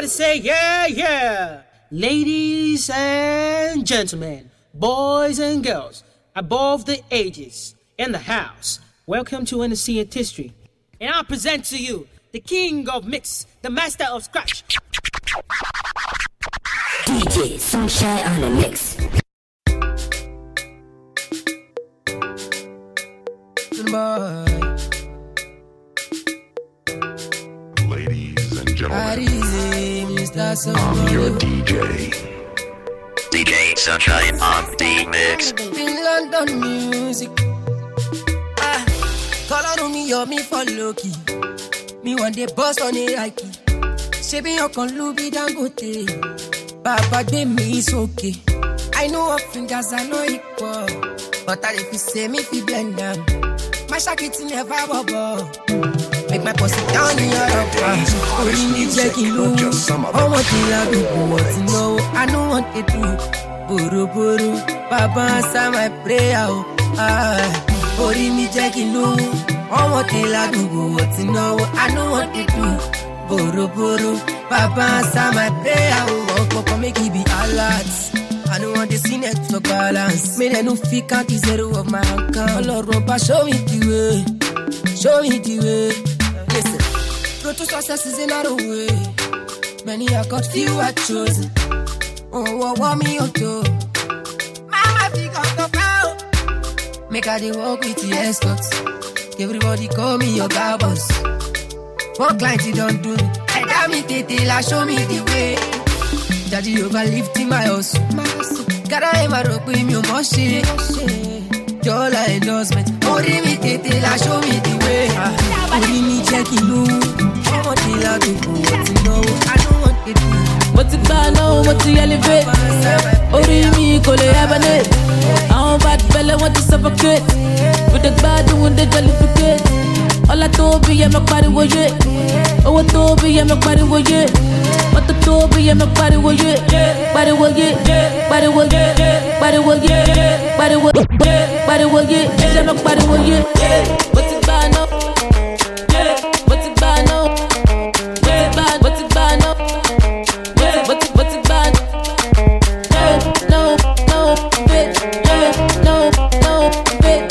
Everybody say yeah, yeah. Ladies and gentlemen, boys and girls, above the ages, in the house, welcome to Undisputed History. And I present to you the king of mix, the master of scratch. DJ Sunshine on the mix. Ladies and gentlemen, I'm your DJ. DJ Sunshine on the mix. In London music. Call on me, me for Loki. Me one day boss on a hike. Shaving your con Louis Dangote. Papa give me is okay. I know what fingers are no equal. But I if you say me fi blend them. My shacket never bubble. Make my pussy down in your upper. Only me checking low. I want to love you, what to know. I know what to do. Buru buru, Papa answer my prayer. Only me checking low. I want to love you, what to know. I know what to do. Buru buru, Papa answer my prayer. Papa make it be alert. I don't want the scene to balance. Me no fit count the zero of my account. Lord, Papa, show me the way. Show me the way. Listen, road to success is another way. Many I got, few I chosen. Oh, want me up to. Mama, pick up the phone. Make I dey walk with the escorts. Everybody call me your girl boss. One client you don't do. And I me tete, show me the way. Daddy overlifting my house. Gotta ever rock with me, must shit. Dollar endorsement. Only me tete, show me the way. Only me checking low. I want to love you, what to know. I don't want to do. What to buy now, what to elevate. Only me call it ebony. I'm bad fella, want to suffocate. With the bad doing the jollificate. All I told be, yeah, my body was it. Oh, I told be, yeah, my body was it. What the told be, yeah, my body was it. Body was it. Body was it. Body was it. Body was it. Body was it. Yeah, my body was it. What to buy now? What to buy now? What to buy now? What to buy now? No, bitch. No, bitch.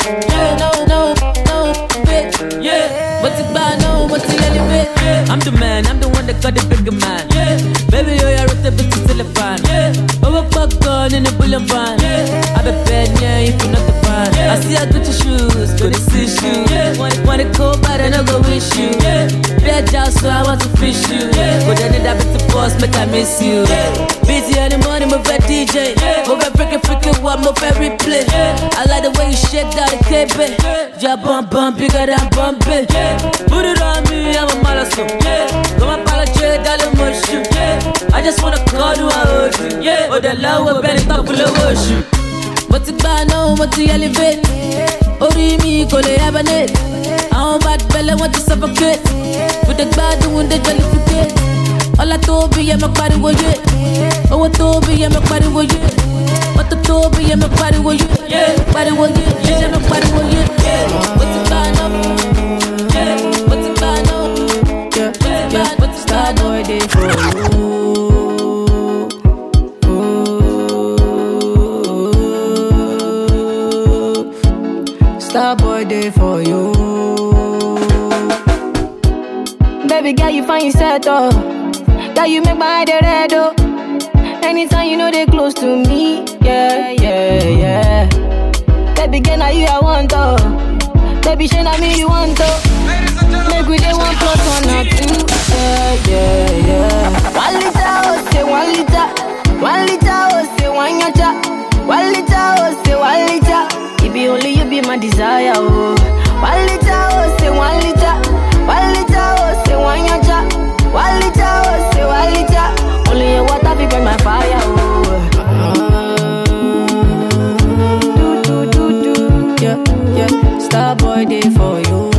Bitch. Yeah. What to buy now? What to elevate? I'm the man, I'm the one that got the bigger man. Baby, you're a bit to telephone. Oh, a fuck gun in a bullet van. I be bad, yeah, if you're not the fan. I see I got your shoes, got the see shoes. Wanna go bad and I go wish you. Bad job, so I want to fish you. But I need that bit to boss, make I miss you. Busy in the morning, my bad DJ. Move a freaking one, my favorite play. I like the way you shake that the cape. Yeah, bump, bigger than bumping. Put it on me, I'm a malasso. Come on, apologize, darling, motion. I just wanna call you, I hold you. Oh, the love will be the top of the ocean. What to buy now, what to elevate. Ori me, call it ebony. I'm bad fella, want to suffocate. With the bad doing the jollificate. All I told be, yeah, my body was it. Oh, I told be, yeah, my body was it. What the told be, yeah, my body was it. Body was it, yeah, my body was it. What to buy now? What to buy now? What to buy now? Day for you. Starboy day for you. Baby girl, you find yourself oh. Girl, you make my head red oh. Anytime you know they close to me. Yeah. Baby girl, now you I want oh. Baby, shey na me you want oh. Make we dey 1 + 1 or 2. Yeah. 1 liter oh, say 1 liter. 1 liter oh, say 1 yacha. 1 liter oh, say 1 liter. It be only you be my desire, oh. 1 liter, oh, say 1 liter. 1 liter, oh, say 1 yacha. 1 liter, oh, say 1 liter. Only your water be burn my fire, oh. Do. Yeah. Starboy day for you.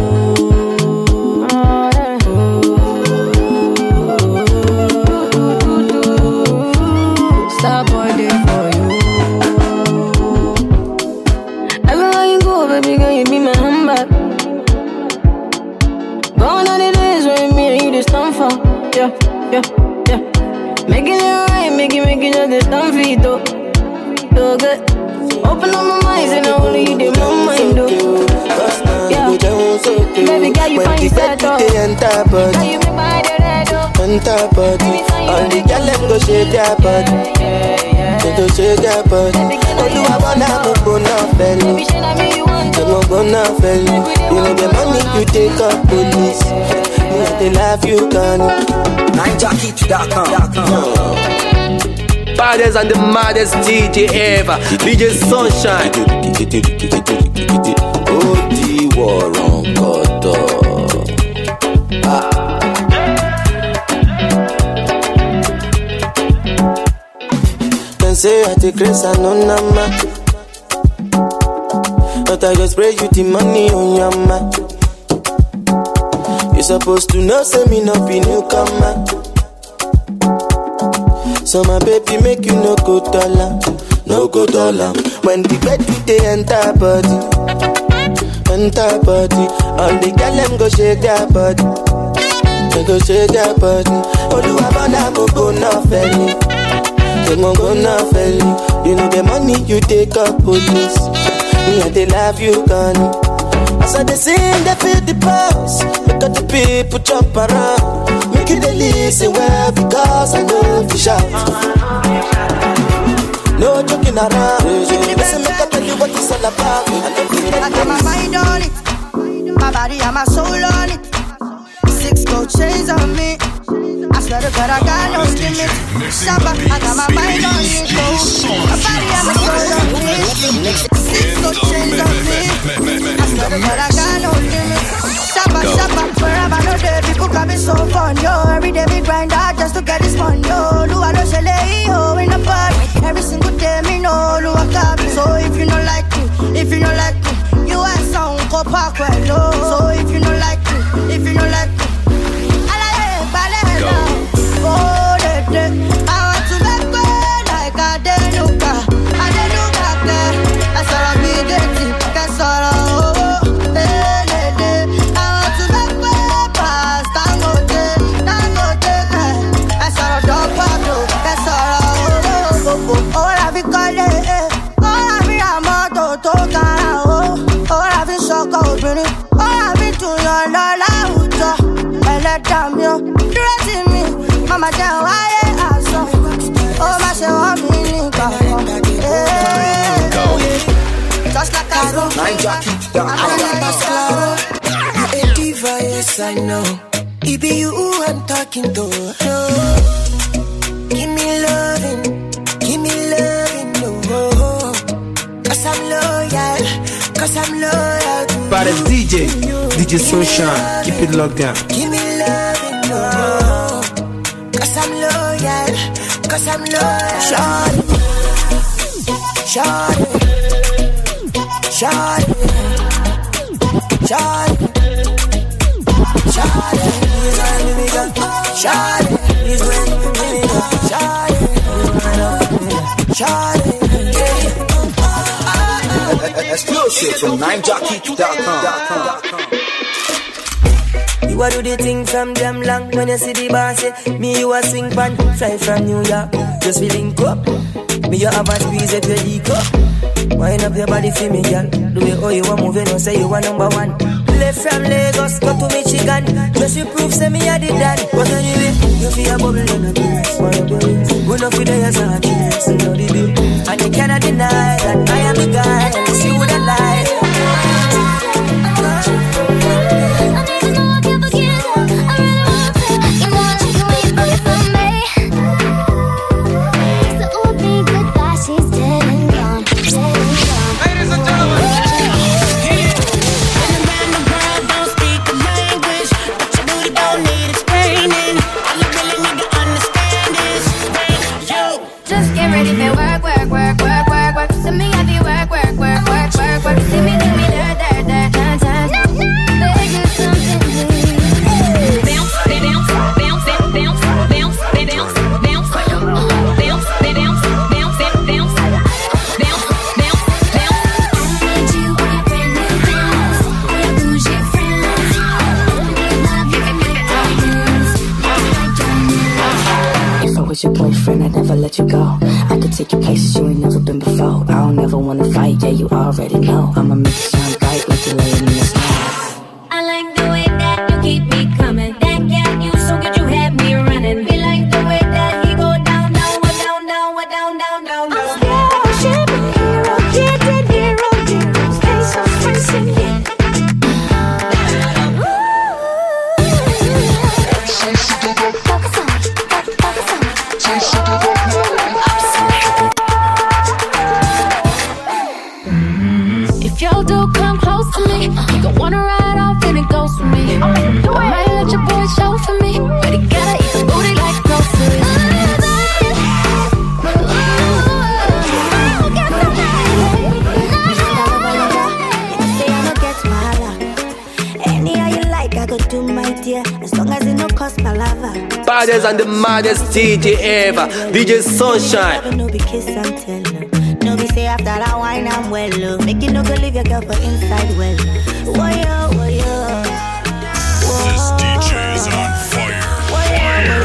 Starboy day for you. Baby girl, you be my handbag. Gone are the days when me and you just stand for. Yeah. get done for it, though. So good. Open up my mind, and only you did my mind, though. Yeah. Baby girl, you find yourself, though. Now you make my head red, though. Enter body. All the girls them go shake their body. They go shake their body. Oh, do I wanna go now, belly? Don't go now, belly. You know the money you take up police. Me and the life you can. NineJockey.com. Baddest and the maddest DJ ever, DJ Sunshine. Oh, the war on God. Can say I take grace and no number, but I just pray you the money on your mind. You supposed to know, say me not be newcomer. So my baby make you no go dollar, no go dollar. When the bed with the enter body, all the girl them go shake their body, they go shake their body. Oh, do I wanna go now, felly? They go now, felly. You know the money you take up police. Me and they love you gone. As I they sing, they feel the pulse. Look at the people jump around. Make you they listen well because I know if you shout. No joking around. Listen, make I tell you what it's all about. I got my mind on it, my body and my soul on it. 6 gold chains on me. I swear to God I got no limit. Shabba, I got my mind on it, my body and my soul on me. 6 gold chains on me. I swear to God I got no limit. Shabba, shabba, forever no day. People can be so fun, yo. Every day we grind hard just to get this money, yo. Lua no shele, yo, in the party. Every single day me know Lua got me. So if you don't like me, if you don't like me, you ain't sound go park well, yo. So if you don't like me, if you don't like me, go. Oh, I want to make way like I did look at. I did look at that. I saw a big thing. I saw a I want to make way past Dangote. I saw a dog pablo. I saw a oh, I be calling. Oh, I be a moto to cara. Oh, I be so cold, really. Oh, I be to your lola uto. I let them yo. Mama tell why I saw. Oh, my show on me, just like I go. A diva, yes I know. It be you I'm talking to. Give me loving, no. Cause I'm loyal. By the DJ Sunshine, keep it locked down. Give me loving, no. Cause I'm loyal. Shawty. Exclusive from NineJockey.com. You a do the thing from them long. When you see the bar say me you a swing pan. Fly from New York, just feeling up. Me you have a squeeze at your leak up. Wind up your body for me, girl. The way how you a moving, you say you are number one. Left from Lagos, go to Michigan. Just you prove, say me I did that. But anyway, you feel a bubble in the place. We know for the years and years, you know the deal. And you cannot deny that I am the guy. See what I like. Just get ready for work. So me have you work. never let you go. I could take you places you ain't never been before. I don't ever wanna fight, yeah, you already know. I'ma make it shine bright like you're laying in the sky. I like the way that you keep me coming. That cat, you so good, you have me running. Be like the way that he go down, down, down, down, down, down, down, down. I'm scared, worship a hero, gifted hero, hero. Stay so stressing, yeah. If y'all do come close to me, you gon' wanna ride off and it goes for me. I might let your boy show for me, but he gotta eat the booty like groceries. Say I'ma get my love. Anyhow you like, I go do my dear, as long as it no cost my lava. Baddest and the maddest DJ ever, DJ Sunshine. No be kiss and tell. No be say after that wine I'm well. Make you no go leave your girl for inside well. Woyo, woyo. This DJ is on fire. Fire.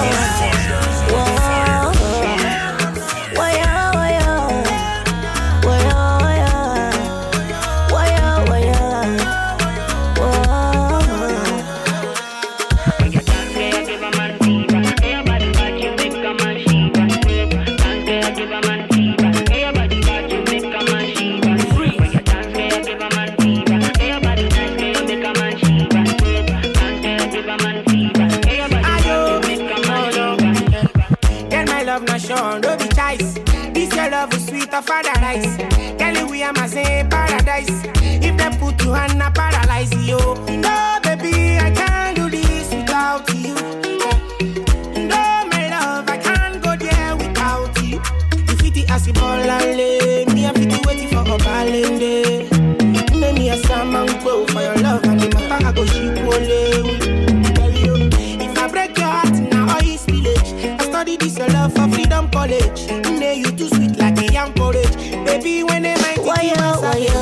No be choice. This your love is sweet of paradise. Girl, we are my same paradise. If they put you on a paralyze you. No, baby, I can't do this without you. No, my love, I can't go there without you. You fit the acid ball and lay. Me a fit the waiting for a balance. Make me a salmon go for your love and the matter I go ship only. Tell you, if I break your heart now, all is village. Study this your love for freedom college. Nay, you too sweet like a young porridge. Baby, when they might why you, why you?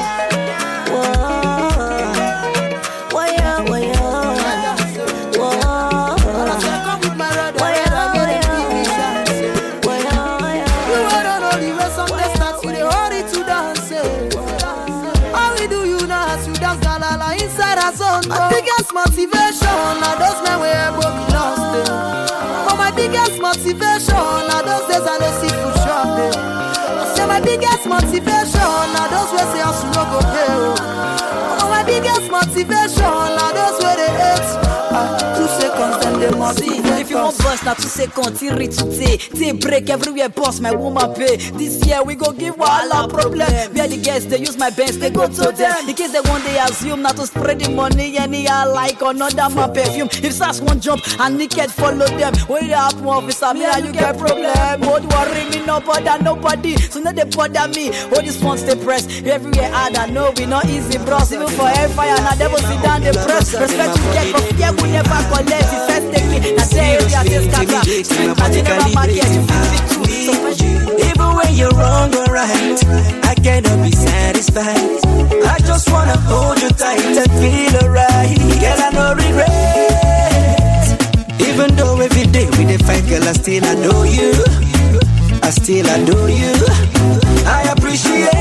My biggest motivation are those men where broke lost. For my biggest motivation are those days I don't see food shopping. I say my biggest motivation are those where say I should not go pay. For my biggest motivation are those where they hate. 2 seconds then they motivate. If you want bust now 2 seconds, you reach today. Take break everywhere, boss, my woman pay. This year we go give all our problem. Where the guests, they use my bands, they go to them. In case they one day assume not to spread the money, anyhow like another my perfume. If SAS one jump and naked follow them. When they happen, officer, me and you get problem. Don't worry me, no bother nobody. So now they bother me. All these ones they press everywhere hard. I know we not easy, bros. Even for hellfire, and I never sit down the press. Respect you get, but fear we never collect. It first take me. Now say area this scatter. Street magic never market. You feel it too. So even when you're wrong or right, I cannot be satisfied. I just wanna hold you tight and feel alright. Girl, I no regret. Even though every day we dey fight, girl, I still adore you. I still adore you. I appreciate.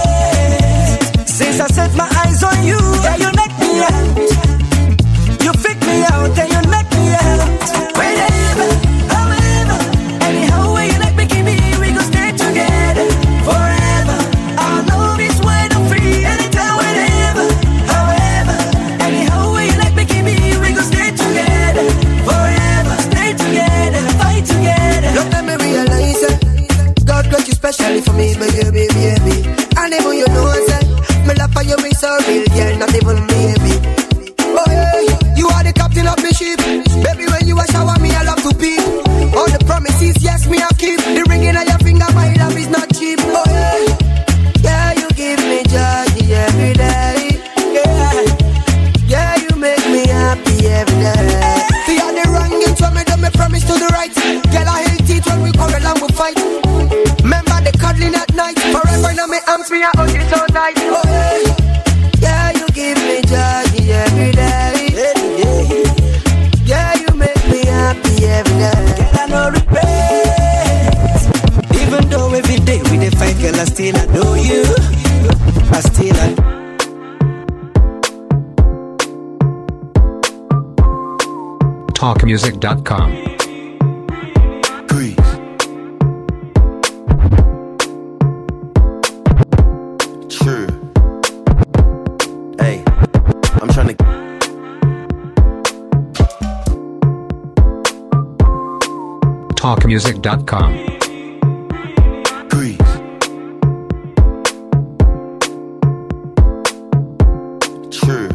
Since I set my eyes on you, yeah, you knock me out. You pick me out and you knock me out. Whenever, however, anyhow way you like me, give me, we gon' stay together forever. Our love is wide and free, anytime, whenever, however, anyhow way you like me, give me, we gon' stay together forever. Stay together, fight together. Don't let me realize it. God got you specially for me, baby, baby. And even you know it. My love for you is so real, yeah, not even maybe. Oh yeah, you are the captain of the ship. Baby, when you a shower me, I love to peep. All the promises, yes, me I keep. The ring in your finger, my love is not cheap. Oh yeah, yeah, you give me joy every day. Yeah, yeah, you make me happy every day. We are the wrong games when me do me promise to the right. Girl, I hate it when we quarrel and we fight. Remember the cuddling at night. Forever now me arms, me I hold you so tight. Oh yeah, yeah, you give me joy every day. Yeah, you make me happy every day. Girl, I no regret. I still adore you. I still adore. Talkmusic.com. Breathe. True. Hey, I'm trying to. Talkmusic.com. Breathe. True.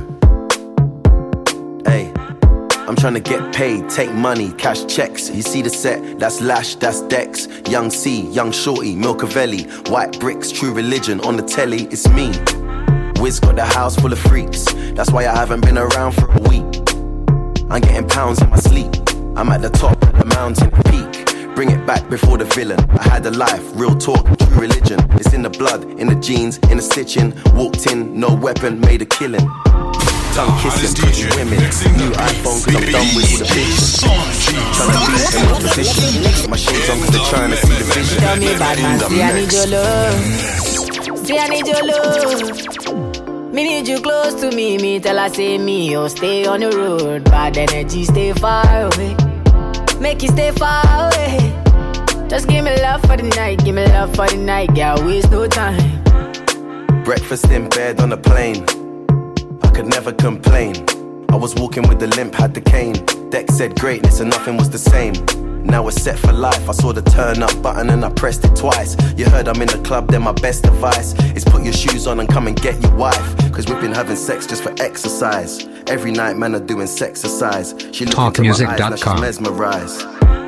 Hey, I'm trying to get paid, take money, cash checks. You see the set, that's Lash, that's Dex. Young C, Young Shorty, Milcavelli. White bricks, True Religion on the telly, it's me. Wiz got the house full of freaks. That's why I haven't been around for a week. I'm getting pounds in my sleep. I'm at the top of the mountain peak. Bring it back before the villain. I had a life, real talk, true religion. It's in the blood, in the jeans, in the stitching. Walked in, no weapon, made a killing. Tongue kissing, pretty women. New iPhone, cause I'm done with all the bitches. Trying to beat in opposition. My shades on cause they're trying to see the vision. Tell me bad man, see I need your love. See I need your love. Me need you close to me. Me tell her say me, oh stay on the road. Bad energy, stay far away. Make you stay far away. Just give me love for the night. Give me love for the night. Girl, waste no time. Breakfast in bed on a plane. I could never complain. I was walking with the limp, had the cane. Dex said greatness and nothing was the same. Now we're set for life. I saw the turn up button and I pressed it twice. You heard I'm in the club, then my best advice is put your shoes on and come and get your wife. Cause we've been having sex just for exercise. Every night men are doing sexercise. She looked into my eyes, now she's mesmerized.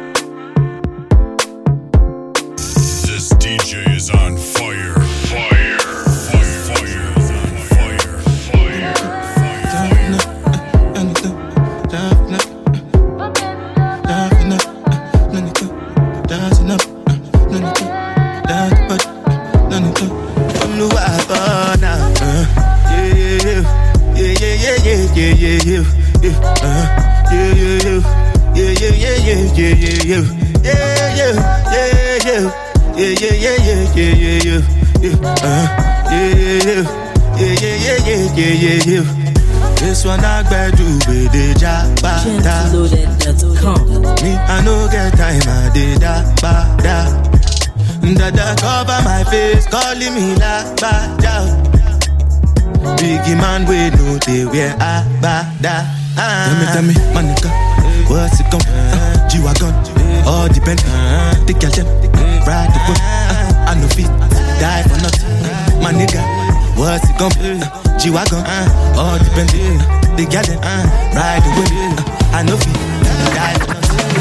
This DJ is on fire. Fire. Fire. Fire. Fire. Fire. This one I better do with the job. Me, I no get time, I did that. Dada cover my face, calling me like bada. Biggie man, we know they wear a bada. Tell me, my nigga, what's it gon' G-Wagon, all depend. Take your gem, ride the boat. I no fit, die for nothing. My nigga, what's it gon' G-Wagon, all depend. Take your gem, ride the boat. I no fit, die for nothing.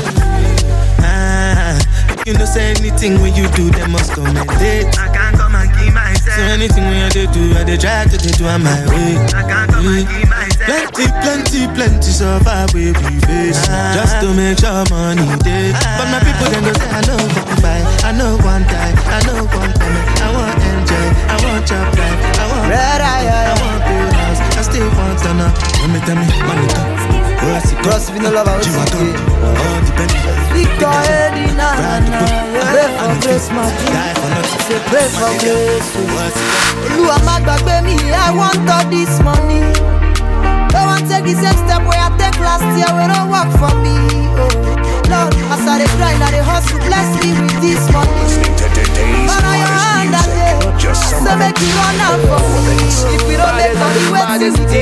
You know say anything when you do, they must commentate. I can't come and keep myself. So anything when you do, I they try to do on my way. I can't come and keep myself. Plenty so far we face. Just to make sure money day. But my people then go say I know one buy, I know one die, I know one coming. I want enjoy, I want job life, I want red eye, I want build house, I still want to know. Tell me, money come. Cross with no love, I was okay. Victor Eddie, pray for grace, my king. Say pray for grace. You are mad back, baby, I want all this money. Don't want to take the same step where I take last year when don't work for me. Oh, Lord, as I grind, I hustle, bless me with this money. But I hand that day, so make you run out for me. If we don't make money, wait till we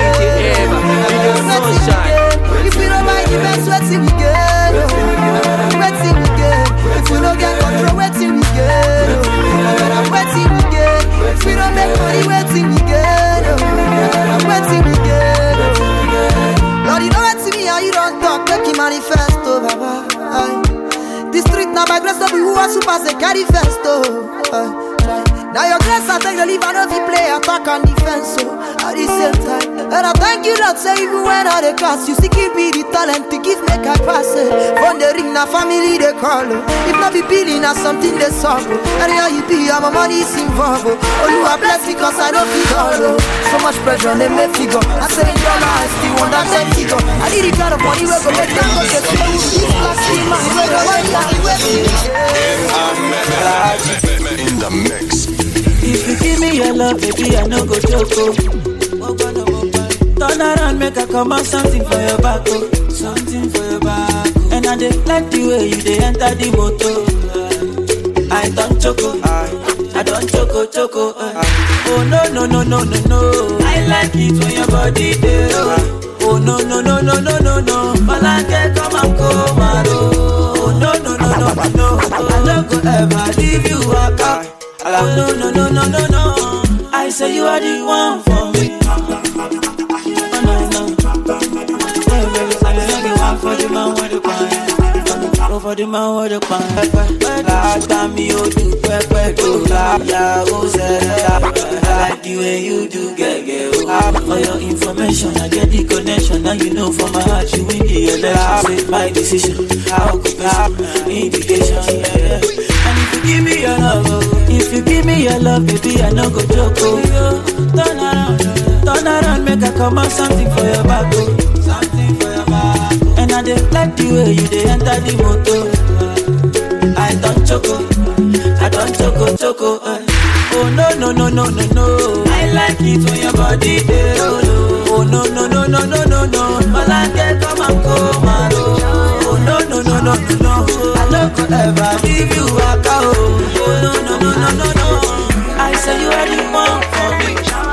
get. If we don't buy the best, wait till we get. Wait till we get. If we don't get control, wait till we get. Wait till we get. If we don't make money, wait till we get. Wait till we get. Lord, you know what to me, how you don't talk, make you manifest, oh, Baba. The street now by grace of you who are super, say carry first, oh. Now your grace I take the leave and if you play attack and defense, so at the same time. And I thank you Lord, say even when I the class, you still give me the talent to give make I pass it. From the ring now family they call, if not be billing now something they solve. And here you be, my money is involved. Oh you are blessed because I don't feel all. So much pressure on them make figure. I say in your life, still want that same figure. I need the kind of money where go make them go get to this last thing, man. in the mix. If you give me your love, baby, I no go joke. Turn around, make I come out something for your back, oh. Something for your back, oh. And I dey like the way you dey enter the motor. I don't choco, I don't choco. Oh no. I like it when your body dey roll. Oh no. Malake come and come out. Oh no. I don't go ever leave you waka. Oh no. I say you are the one for me. For the man with the pan, for the man with the pan. Last time you do pepe do la, yeah, go say I like the way you do get. For your information, I get the connection. Now you know from my heart you win the election. Say my decision, occupation, indication, yeah. And if you give me your love, baby, I no go joke. Turn around, make I come out something for your back, something for your back. And I dey like the way you dey enter the motor. I don't choco. Oh no. I like it when your body dey roll. Oh no. Malake come and come out. Oh no. I no go ever leave you waka. Oh no. I say you are the one for me.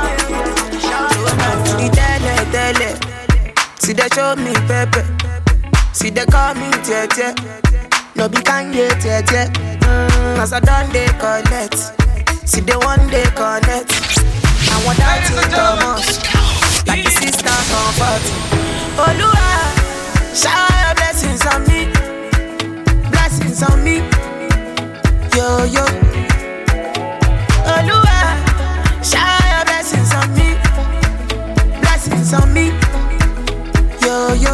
Tell. See they show me pepe. See they call me tete. No be Kanye tete. As I done they collect. See they one day connect. I want that thing Thomas. Like the sister comfort. Oluwa, shower your blessings on me. Blessings on me. Yo. Oluwa, shower your blessings on me. Blessings on me. Yo.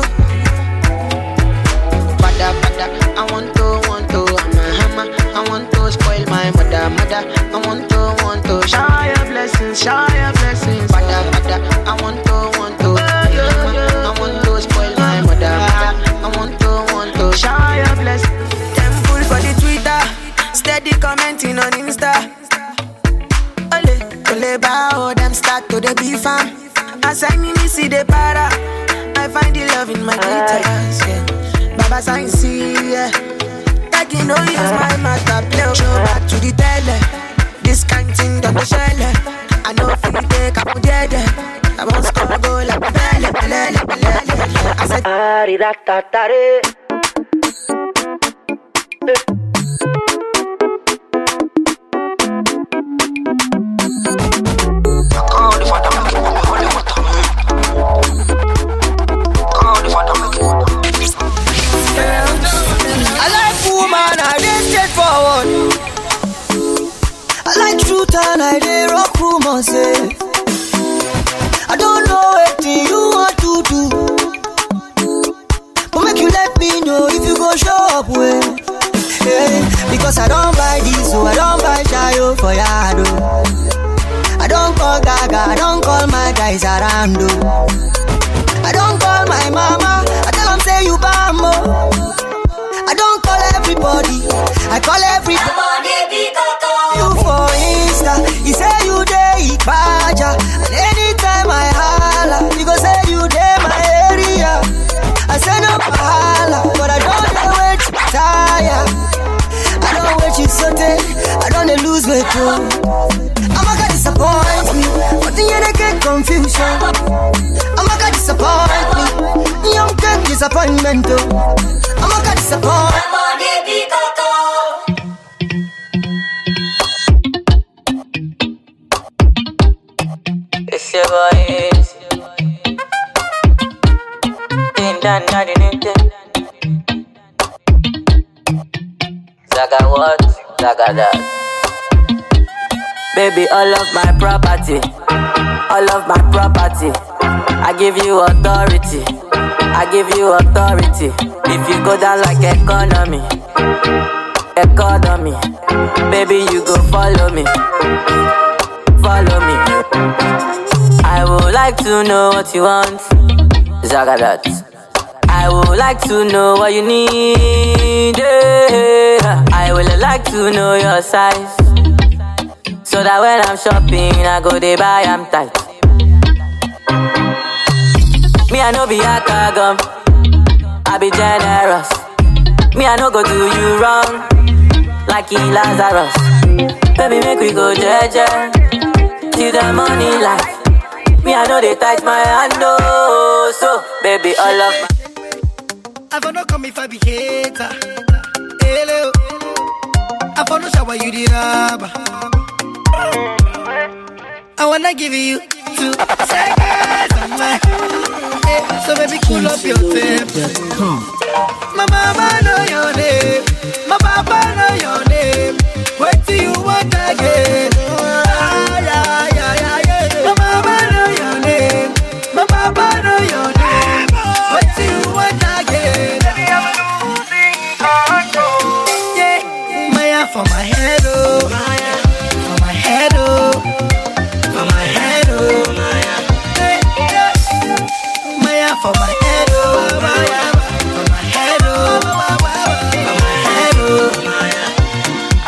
Bada, I want to, I'm a hammer. I want to spoil my mother. I want to, shower your blessings. Bada, I want to, I want to spoil my mother. I want to, shower your blessings. Temple for the Twitter, steady commenting on Insta. Ole, bow, them start to the B-fam. As I see the para, I find the love in my guitars, yeah. Baba sign see, yeah. Like you know use my master play. Show back to the tele. This kind thing done the shell. I know if you take up dead. I want to go like belly. I said Ari-da-ta-ta-re. I like woman, I dey straightforward. I like truth and I dey rock rumors, eh. I don't know what you want to do, but make you let me know if you go show up, well. Yeah, because I don't buy this, so I don't buy Shayo for Yado. I don't call Gaga, I don't call my guys around, I don't call my mama, I tell them say you bambo. I don't call everybody, I call everybody. You for Insta, you say you dey Ipaja, and anytime I holla, you go say you dey my area. I say no holla, but I don't dey wait to tire. I don't wait you sote, I don't dey lose weight too. I'ma get disappoint me, but then you get confusion. I'ma get disappoint me, you get disappointment too. I'ma get disappoint. It's your boy Easy. Zaga what? Zaga that. Baby, all of my property. I give you authority. If you go down like economy, baby, you go follow me. I would like to know what you want, Zaga that. I would like to know what you need, yeah. I would like to know your size. So that when I'm shopping, I go they buy, I'm tight. Me, I no be a cagum, I be generous. Me, I no go do you wrong, like he Lazarus. Baby, make we go jeje, till the money life. Me, I know they touch my hand, oh. So, baby, all of my I for no come if I be hater. Hello, I for no shower you the rubber. I wanna give you 2 seconds of my so baby, cool up your temper. My mama know your name, my papa know your name. Wait till you want again. My mama know your name, my papa know your name. Wait till you want again. Yeah, Maya for my head, oh, for my head, oh, for my head, oh, Maya for my head, oh, Maya for my head, oh, for my head, oh. I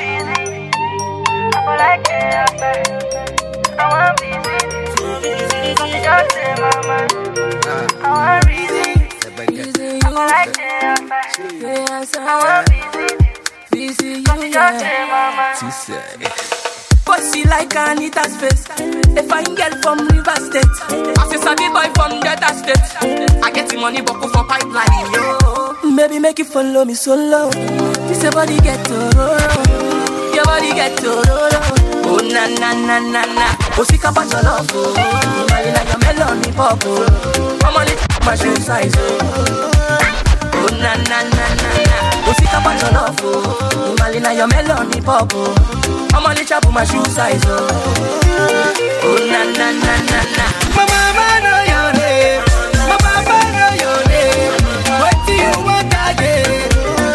want like it, I want busy. Just say mama, I want busy. I like it, I want busy. Just say mama. But she like Anita's face. A fine girl from River State. I say sabi boy from Delta State. I get the money buckle for pipeline, yo. Maybe make you follow me solo. This your body get to roll. Your body get to roll. Oh na na na na na. Oh sick about your love, oh. Marina your melon pop, oh. Come on, my shoe size, oh. Oh na na na na na. Oh sick about your love, oh. Marina your melon pop, oh. I'm on the chop of my shoe size, oh. Oh, na, na, na, na, na. My mama know your name. My papa know your name. What do you want again?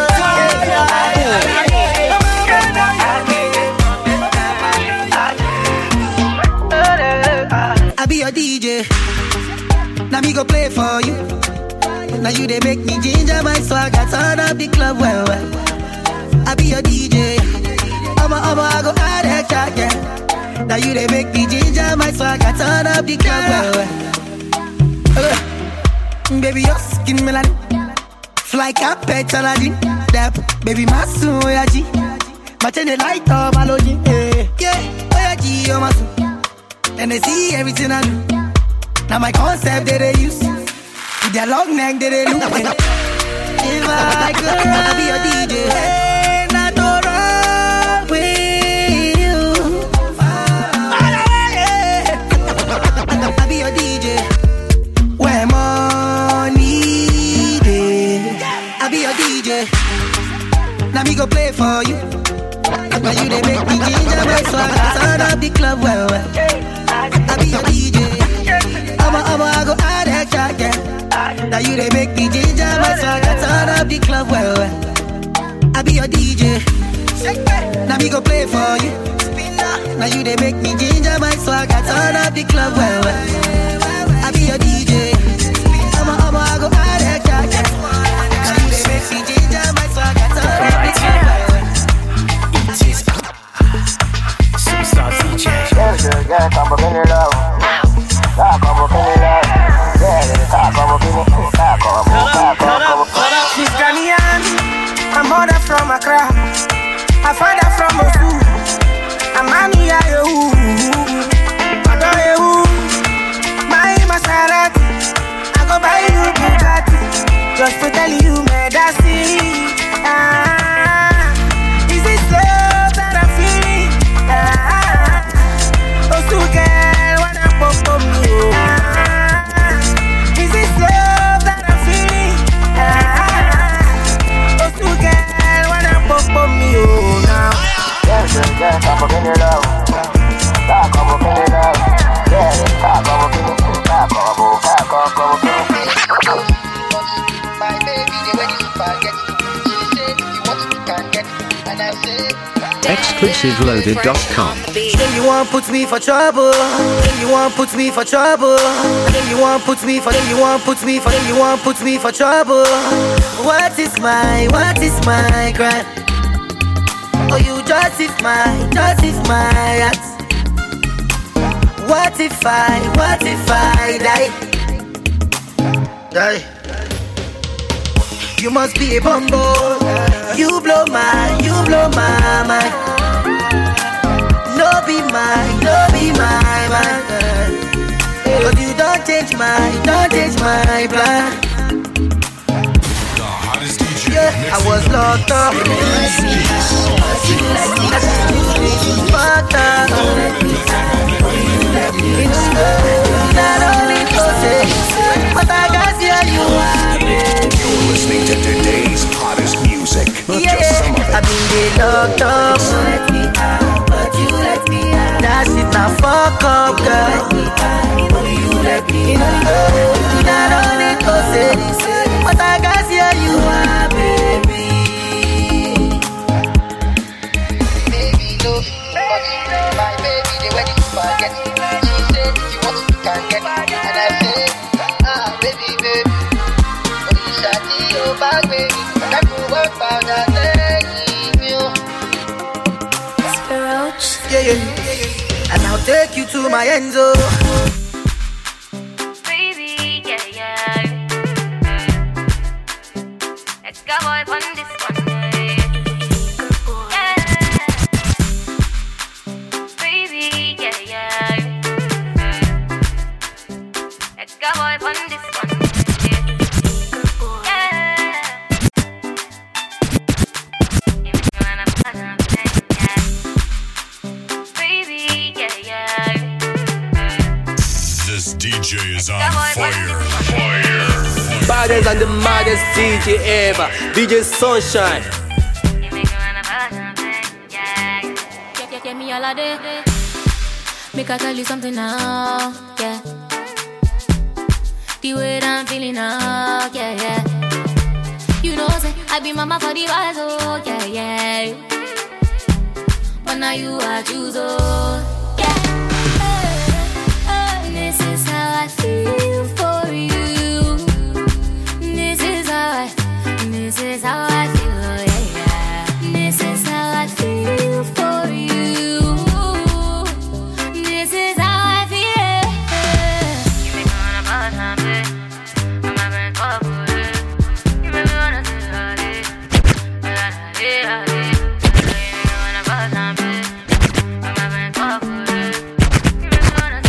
I be your DJ. Now me go play for you. Now you they make me ginger my swag. I turn up the club well, well. I be your DJ. I go add extra, yeah. Now you they make me ginger my swag. I turn up the club, well. Baby, your skin melanin, fly carpet Aladdin. That baby, my soon, oh yeah, G. My chain light up, Aloji, yeah, oh yeah, G, oh my soon. And they see everything I do. Now my concept that they use, with their long neck that they look. If I could be your DJ, and I don't run with you. I be your DJ, where money day. I be your DJ, now me go play for you. Now you they make me ginger my swag. I turn up the club, well, well. I be your DJ, I go add extra, yeah. Now you they make me ginger my swag. I turn up the club, well, well. I be your DJ, now me go play for you. Now you they make me ginger my swag. I turn up the club, well, well. I be your DJ, I go add extra, yeah. Now you they make me ginger my swag. I turn up the club, well, well. Superstar DJ. Yeah, come up in the love. Come up in the love. She's Ghanaian, her mother from Accra, her father from Mosul. I'm Mami Ayehu, Adoyehu, my Maserati. I go buy you Bugatti, just to tell you, Medasi. Is this love that I'm feeling? Oh, so girl, wanna pop on me? Is this love that I'm feeling? Oh, so girl, wanna pop on me? Oh, now. Yes, come up in the love. Come up in the love. Yeah, come up in the love. Come up in the love. My baby, the way you forget. She said you want to can get. And I said ExclusiveLoaded.com. Then you want put me for trouble. Then you want put me for trouble. Then you want put me for. Then you want put me for. Then you want put me for trouble. What is my crime? Oh, you Justify act. What if I die? You must be a bumbo. You blow my mind. No be my man. But you don't change my plan. Yeah, I was locked up. Fucked up. Not only possess, but I got you. You're listening to today's hottest music. Yeah, I've been locked up. But you let me out. That's it, now fuck up, girl. You let me out. Not only possess, but I got you are, baby. Baby, love you, my baby, the way you forget. She said, if you want it, you can get it. And I said, baby. Oh, you shall see your back, baby. I can work for that thing, you. Yeah. And I'll take you to my end zone. Got boy on this one, baby, yeah. Let's go boy on this one, baby, yeah. This DJ is on fire. Baddest and the maddest DJ ever, DJ Sunshine. Get me all a day. Make I tell you something now, yeah. The way that I'm feeling now, yeah. You know, say I be mama for the vibes, oh, yeah. But now you I choose, oh, yeah. This is how I feel for you. This is how I feel, yeah. This is how I feel for you. This is how I feel. You make me wanna bust my bed. I'm having fun for it. You make me wanna say all it. You make me wanna bust my bed. I'm having fun for it. You make me wanna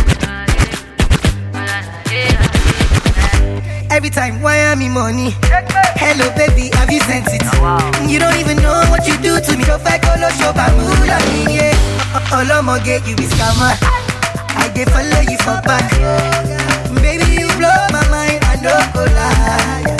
say all it. Every time, why am I money? Hello baby, have you sent it? You don't even know what you do to me. Go back, go show bamula, yeah. All I'ma get you is scammer. I dey follow you for back. Baby, you blow my mind, I don't go lie.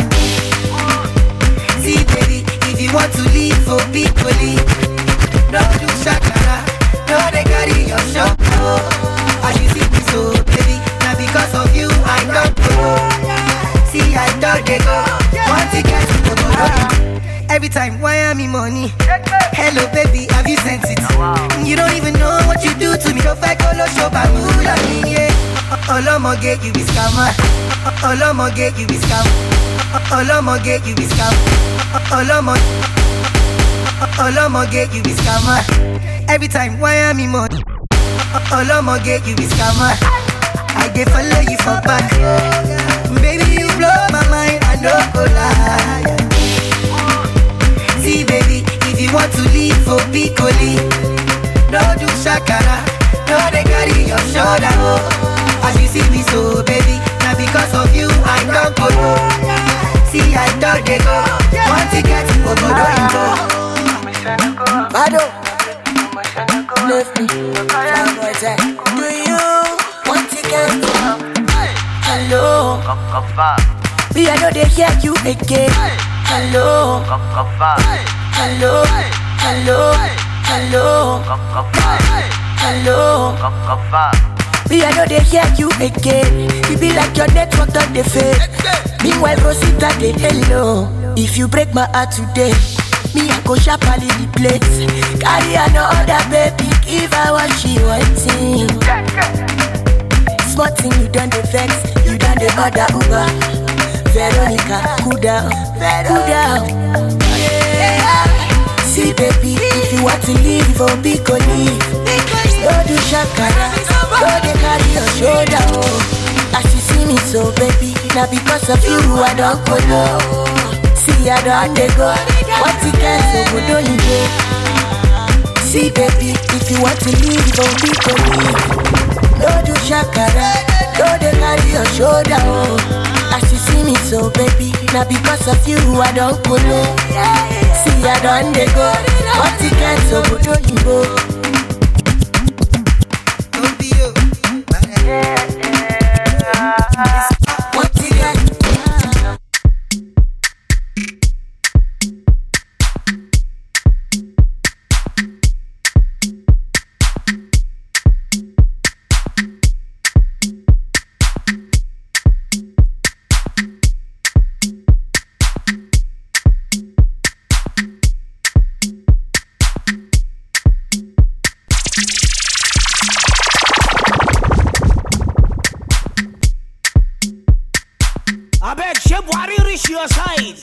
See baby, if you want to leave for people, don't do shakara. No, they carry your shop. As you see me so, baby, now because of you, I don't go. See, I don't they go. Want to get to go. Every time, why am I money? Hello, baby, have you sent it? You don't even know what you do to me. Go back, go show bamula, yeah. All I'ma get you is scammer. All I'ma get you is scammer. All I'ma get you is scammer. All I'ma get you is scammer. Every time, why am I money? All I'ma get you is scammer. I dey follow you for back. Baby, you blow my mind, I don't go lie. See baby, if you want to leave for Piccoli, don't do shakara. No, they carry your shoulder, oh. As you see me so, baby, now because of you, I don't go. See, I don't they go. Want to get to go, Bado, left me. Do you want to get hello? Me, I know they hear you again. Hello. Hello. Me, I know they hear you again. You be like your network on the fade. Meanwhile, Rosita, they hello. If you break my heart today, me, I go sharply the place. Carry another baby, give her what she wanting. Small thing, you done the vex, you done the other Uber. Veronica, cool down. Yeah. See baby, if you you want to leave, if you be go leave. Don't do shakara, don't they carry your shoulder, oh. As you see me so baby, now because of you I don't go low. See I don't they go, what you can so good don't you go. See baby, if you want to leave, if you be go leave. Don't do shakara, don't they carry your shoulder, oh. As you see me so baby, now because of you I don't go low. See I don't they go, what you can so good don't you go. Your side.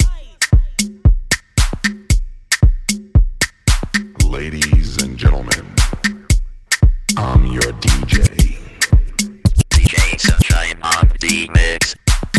Ladies and gentlemen, I'm your DJ. DJ Sunshine on the mix.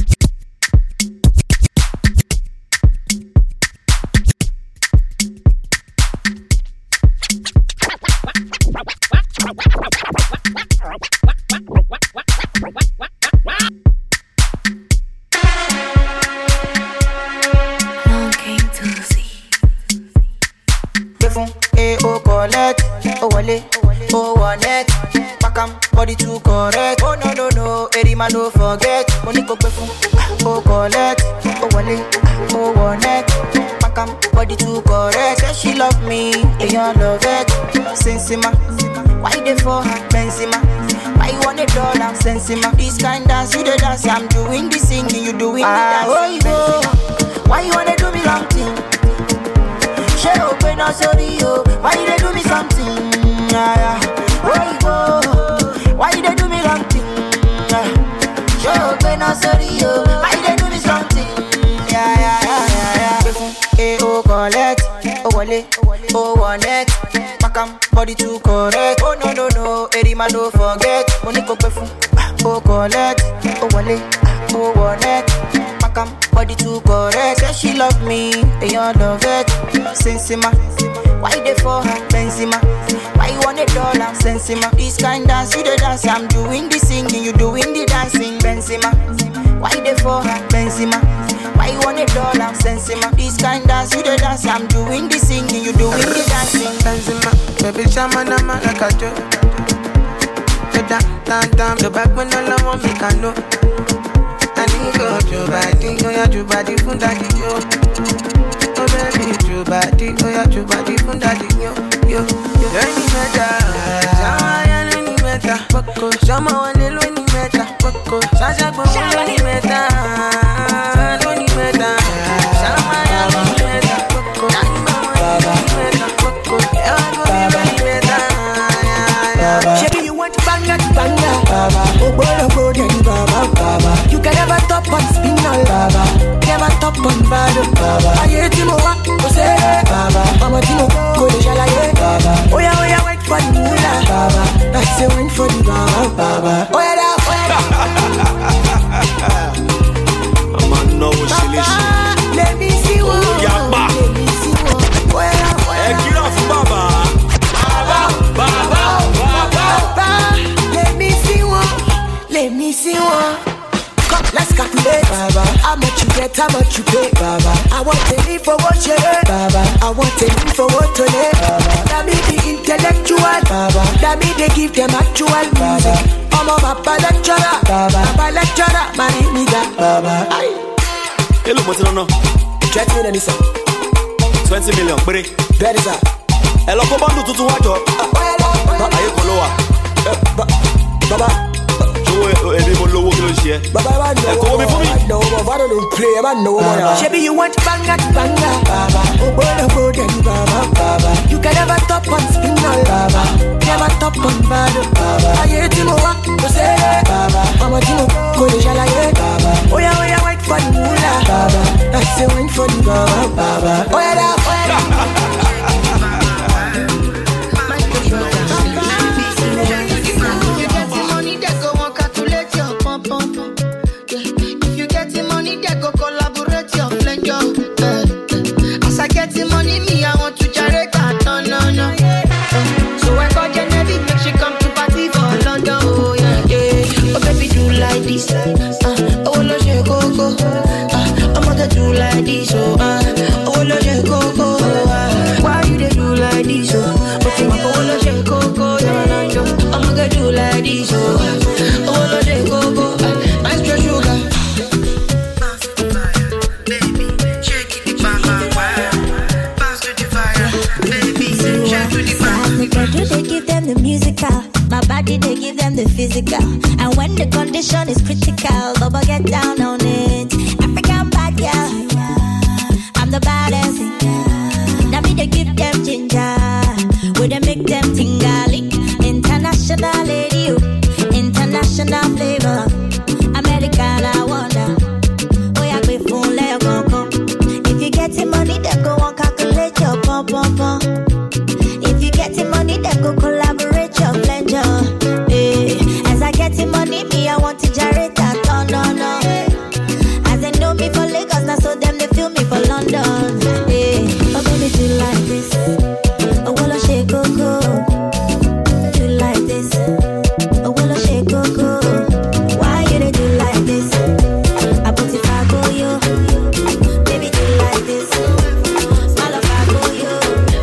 Body too correct. Oh no, every man don't forget. Money go pay for. Oh collect. Oh wale. Oh one neck. Makam body too correct. Say she love me, and you love it. Sensima. Why they for her Benzema? Why you want $1? Sensima. This kind dance you the dance. I'm doing the singing, you doing the dance. Oh, why you wanna do me long thing? She open up sorry yo. Why you do me something? Why you do me wrong thing? Show open up sorry yo. Why you do me something? Oh collect, oh wale, oh one neck. Makam body too correct. Oh no, every man don't forget. Money go pay for. Oh collect, oh wale, oh one neck. Makam body too correct. Say she love me, and you love it. Sensima. Why they for her Benzema? Why you want $1? Sensima. This kind dance you the dance. I'm doing the singing, you doing the dancing. Benzema. Why they for her Benzema? Why you want $1? Sensima. This kind dance you the dance. I'm doing the singing, you doing the dancing. Benzema, baby shaman I'm like a joke. The back when all I want me can know. I need go to body, go ya to body from daddy yo. Oh baby, to body, oh ya to body from daddy yo. Any matter, Shama ya any matter, Poco, Shama one little any matter, Poco, Shasha go any matter, any matter, Shama ya any matter, Poco, any matter, Poco, any matter. Baby, you want to bang oh boy, then baba. You can never top on spinal, baba. Never top on bado, I hate you more, say, baba. Mama, you know, go to Jalaye, baba. Oh yeah, wait for the moolah, baba. That's the one for the baba. Oh yeah, I'm on no solution. Let me see what. Let me see what. Oh yeah, get off, baba. Let me see one. Come, let's calculate, baba. How much you get, how much you pay, baba. I want to live for what you hate, baba. I want to live for what you hate, baba. That me the intellectual, baba. That me they give them actual music. I'm a papa lecturer, baba. Papa lecturer, my nigga, baba. Hello, what's on? 20 million, sir. 20 million, break. That is that. Hello, come on, do to what job? Are you follower? Baba. Baby, you want banga, baba. Oh boy, then baba. You can never top on spinal, baba. Never top on bado, baba. I hate you more, say, baba. Mama, you know, go to Jalaye, baba. Oh yeah, wait for the moolah, baba. That's the one for the baba. Oh yeah, this. Oh, lo je coco. I'ma get do like this. Oh, lo je coco. Why you dey do like this? Okay, oh, lo je coco. I'ma get do like this. Oh, lo je coco. Nice to sugar. They give them the musical, my body they give them the physical. And when the condition is critical, Bubba get down on it. African bad girl, I'm the baddest. Now me they give them ginger, where they make them tingling. International lady, international flavor, American I wonder. Oh yeah, be full let go. If you getting money, then go on calculate your pom pom pom. Getting money, then go collaborate your pleasure. As I getting money, me I want to gyrate that. No. As they know me for Lagos, now so them they feel me for London. Oh baby, do like this. Oh well, I shake coco. Do like this. Oh well, I shake coco. Why you they do like this? I put if I go yo, baby do like this. All of I go yo.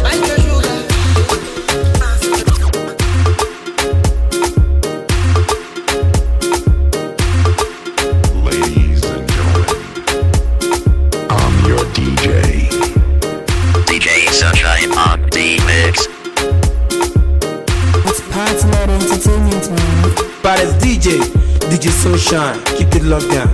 But as DJ Sunshine, keep it locked down.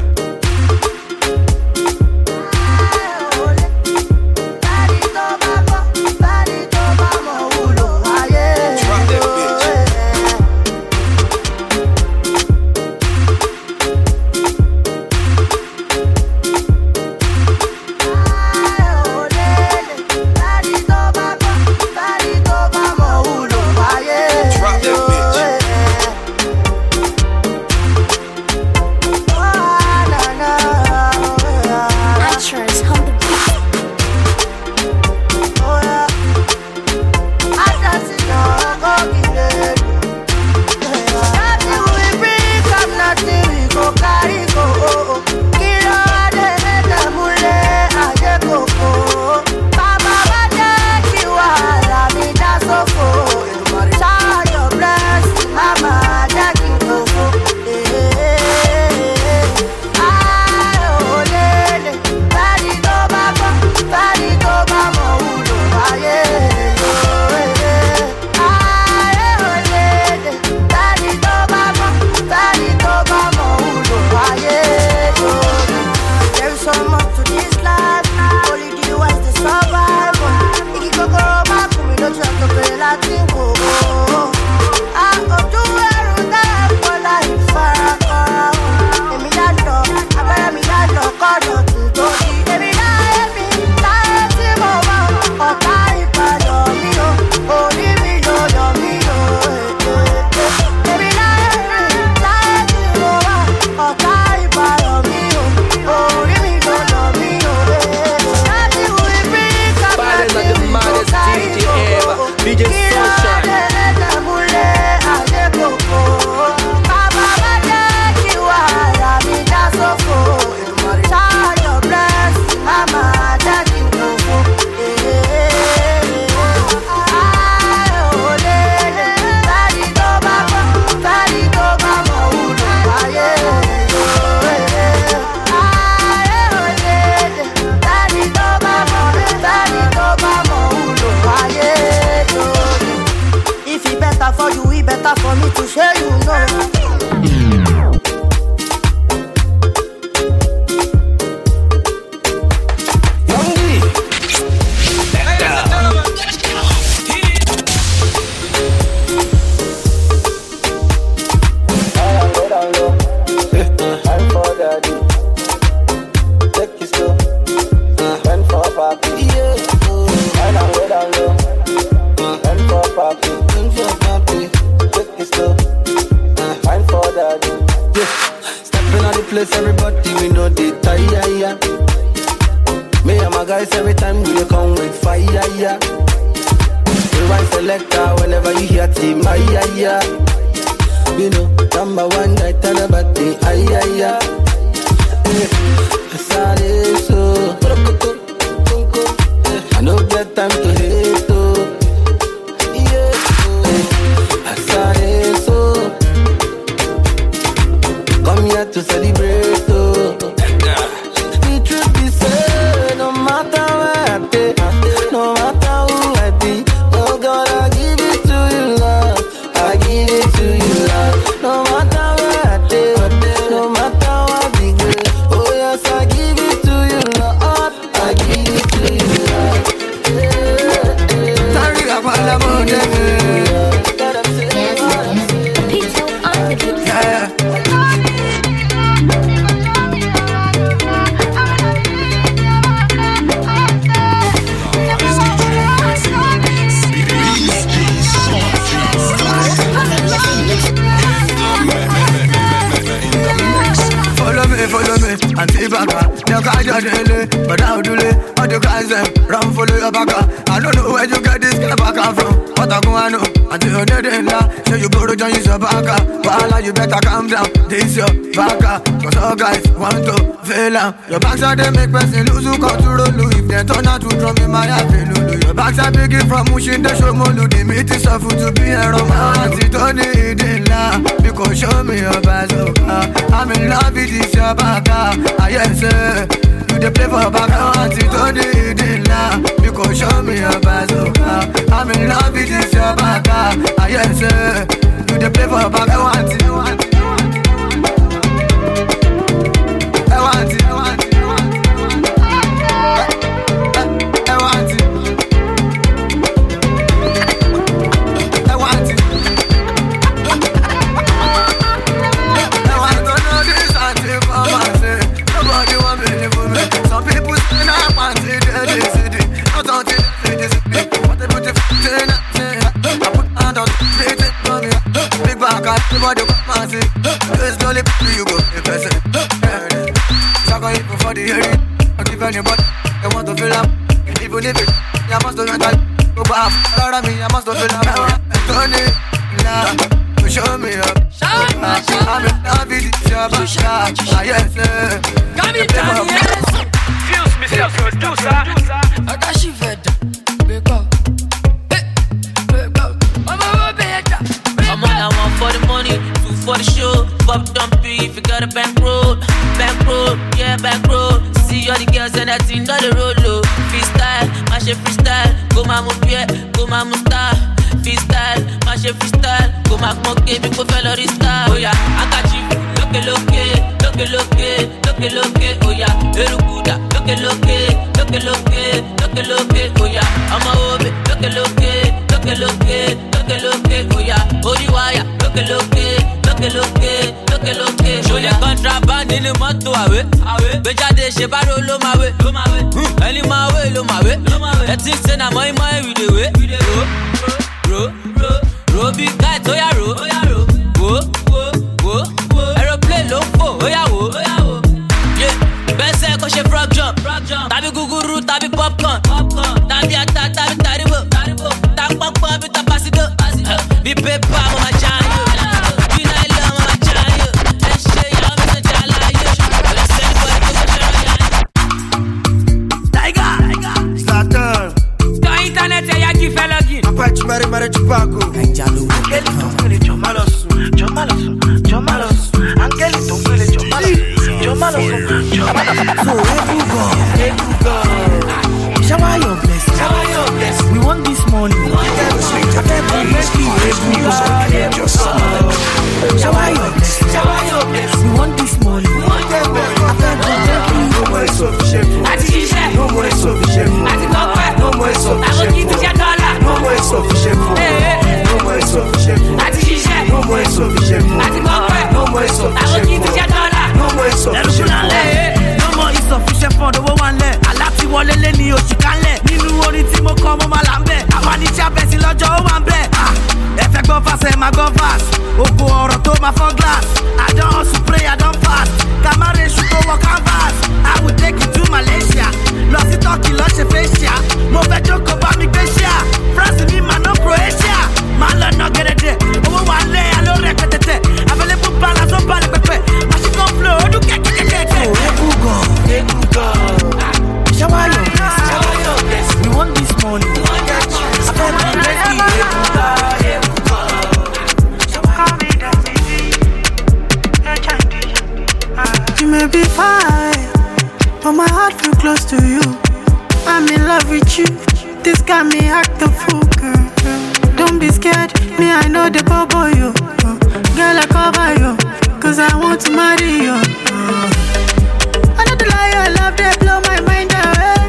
Place everybody we know they tire. Me and my guys every time we come with fire. Rewind selector whenever you hear team, you know. Number one, I tell about the ay ay ay. I no get time to hate oh. Yeah, I said so. Come here to celebrate oh. The truth is say, no matter where I be, no matter who I be, oh God, I give it to you, Lord. I give it to you, Lord. No matter where I be, no matter what the good, oh yes, I give it to you, Lord. I give it to you, Lord. Sorry about the money. Yeah. Follow me, Anti-Baka. You guys are daily, but how do they? All the guys them run follow your baka. I don't know where you get this kind of baka from. But I go I know, until you're dead in la. So you go to join your baka. While you better calm down, this your baka. Cause all guys want to fail out. Your backside they make person lose who come to roll. If they turn out to drum in my head, your backside big from Mushin, they show Molu. The meat is a food to be a romantic. Don't need it la. Because show me your bazooka. I'm in love with this your baka. I say, you the play for baka. Until don't need it la. Because show me your bazooka. I'm in love with this your baka. I say, you the play for baka. I want it. Everybody got massive. Just slowly you go. So I go even for the hearing. I give anybody they want to feel up. Even if it, I must do mental. Go back. Follow me, I must do feel up. Turn it, nah. Show me up. I'm in love with this job. Yes, sir. Come in, Fuse me, self producer. I got she fed. Big up. I'm on that one for the money, two for the show. Pop dumpy if you got a bankroll, yeah, bankroll. See all the girls and that thing on the road, low. Freestyle, mash it freestyle. Go my move, yeah, go my move style. Freestyle, mash it freestyle. Go my smoke, baby, go follow this style. Oh yeah, I got you. Look it, oh yeah. Erukuda, look it, oh yeah. I'm a hobe, look it, oh yeah. Oriwaya, look it, show the contraband in the motor away. Bejade shebaro lo mawe. Any my way, lo mawe. That thing say na my with the way. Ro, big guy, to ya ro. Wo. Aeroplane low fo, oh ya wo. Yeah, best say cause she frog jump. Tabi guguru, tabi popcorn. Tabi ata, tabi taribo. Tak pop, tabi tapasido. Be paper, mama chan you. Be nice, mama chan you. And say ya, Mr. Chala you. Let's say Tiger. Starter. Dans internet, y'a qui fait login. Apache Mare Chupaco. Malasu. may be far away, but my heart feel close to you. I'm in love with you. This got me act the fool, girl. Don't be scared, me I know the bubble you. Girl, I cover you, cause I want to marry you. I know the lie, your love, they blow my mind away.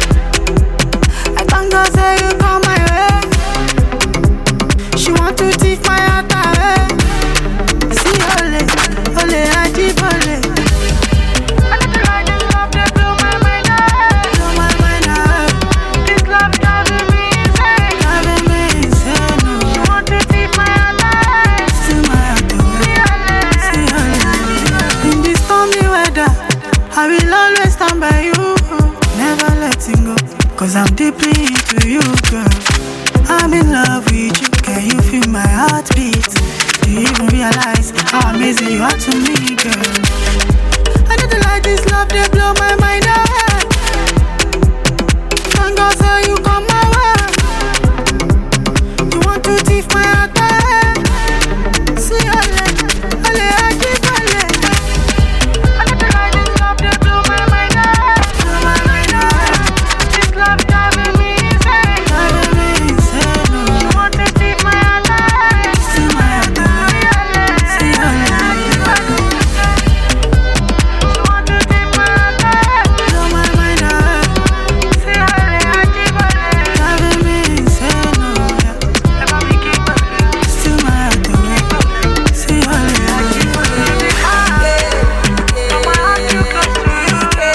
I can't go say you come my way. She want to take my heart away. See, ole, ole, I keep ole. I know the lie, your love, they blow my mind away. Blow my mind away. This love driving me insane. Driving me insane, no. She want to take my heart away. See my heart away. See ole. In this stormy weather, I will always stand by you. Never letting go, cause I'm deeply into you, girl. I'm in love with you. Can you feel my heartbeat? Do you even realize how amazing you are to me, girl? I know the light is love, they blow my mind away. Thank God so you come my way. You want to thief my heart away. See, ole, ole, I keep ole. I know the light is love, they blow my mind away. Blow my mind away. This love driving me insane. Driving me insane, no. You want to thief my heart away. See my heart away. See ole. You want to thief my heart away. Blow my mind away. See ole, I keep ole. Driving me insane, no. Never be keep ole. See my heart away. See ole, I keep ole. My heart too close to you.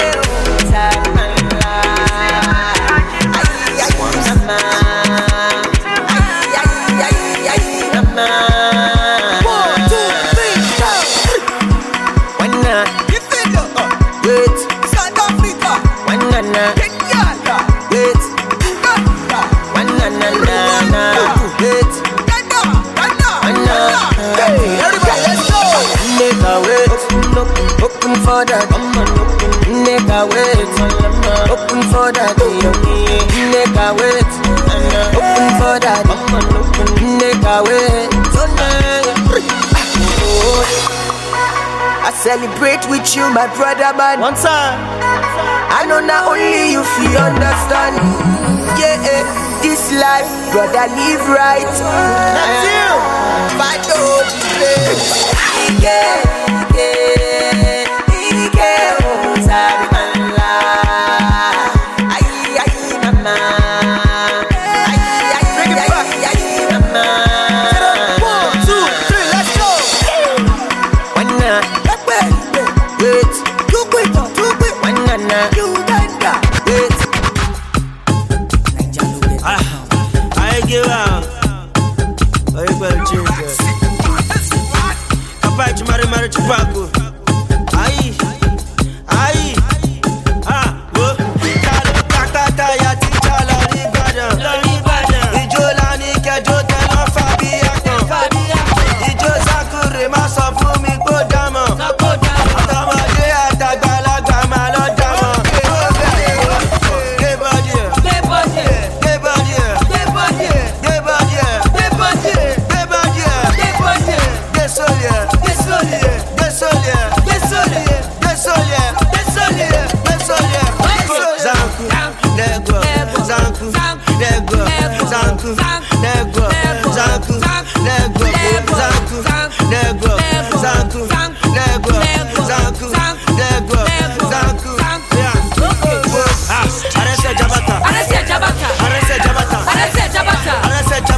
Open for that, nigga wait. Open for that, nigga wait. Open for that, nigga wait. I celebrate with you, my brother, man. One time. I know not only you feel understand. Yeah, this life, brother, live right. That's you. Fight the whole place. Yeah.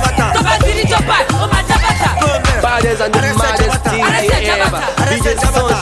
And the majesty ever. DJ Sunshine.